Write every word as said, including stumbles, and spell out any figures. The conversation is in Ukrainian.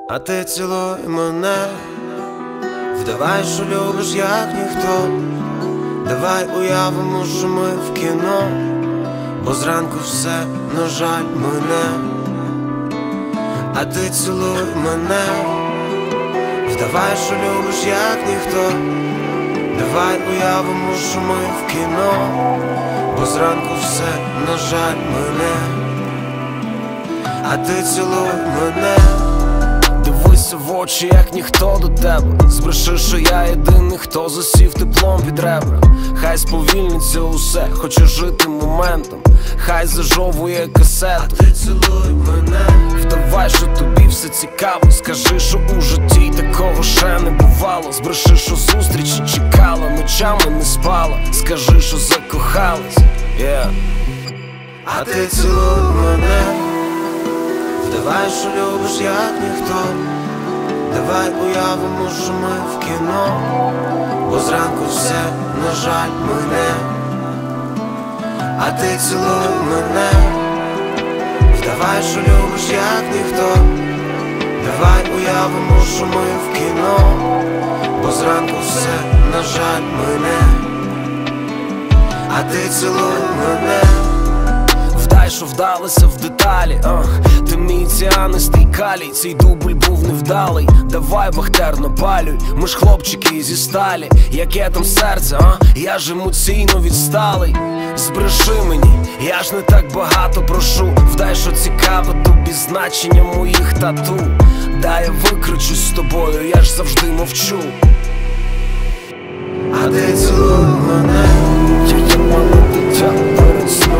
А ти цілуй мене, вдавай, що любиш, як ніхто. Давай уявимо, що ми в кіно, бо зранку все, на жаль, мене. А ти цілуй мене, вдавай, що любиш, як ніхто. Давай уявимо, що ми в кіно, бо зранку все, на жаль, мене. А ти цілуй мене. Дивися в очі, як ніхто до тебе. Збреши, що я єдиний, хто засів теплом під ребра. Хай сповільниться усе, хоче жити моментом. Хай зажовує касету. А ти цілуй мене. Вдавай, що тобі все цікаво. Скажи, що у житті такого ще не бувало. Збреши, що зустрічі чекала, ночами не спала. Скажи, що закохалась, yeah. А ти цілуй мене, вдавай, що любиш, як ніхто. Давай уявимо, що ми в кіно, бо зранку все, на жаль, мене. А ти цілуй мене, вдавай, що любиш, як ніхто. Давай уявимо, що ми в кіно, бо зранку все, на жаль, мене. А ти цілуй мене. Вдай, що вдалося в деталі, uh. Ти мій ціанистий калій, цей дубль був невдалий. Давай, Бахтер, напалюй, ми ж хлопчики зі сталі. Яке там серце, uh? Я ж емоційно відсталий. Збреши мені, я ж не так багато прошу. Вдай, що цікаве тобі значення моїх тату. Дай я викручусь з тобою, я ж завжди мовчу. А ти цілуй мене, я є мало дитя перед сном.